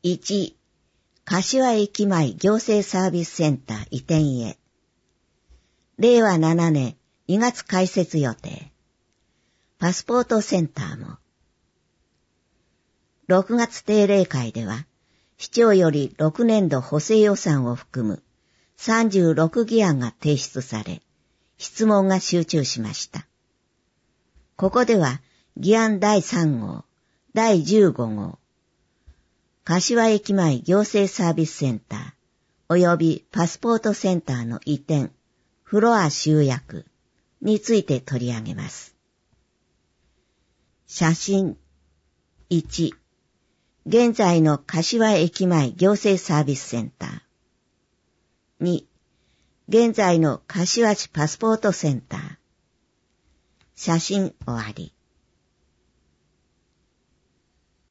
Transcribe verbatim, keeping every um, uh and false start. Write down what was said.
いち、柏駅前行政サービスセンター移転へ。れいわななねんにがつ開設予定。パスポートセンターも。ろくがつ定例会では、市長よりろくねんど補正予算を含むさんじゅうろくぎ案が提出され、質問が集中しました。ここでは、議案だいさんごう、だいじゅうごごう、柏駅前行政サービスセンター、及びパスポートセンターの移転、フロア集約について取り上げます。写真。いち、現在の柏駅前行政サービスセンター。に、現在の柏市パスポートセンター。写真終わり。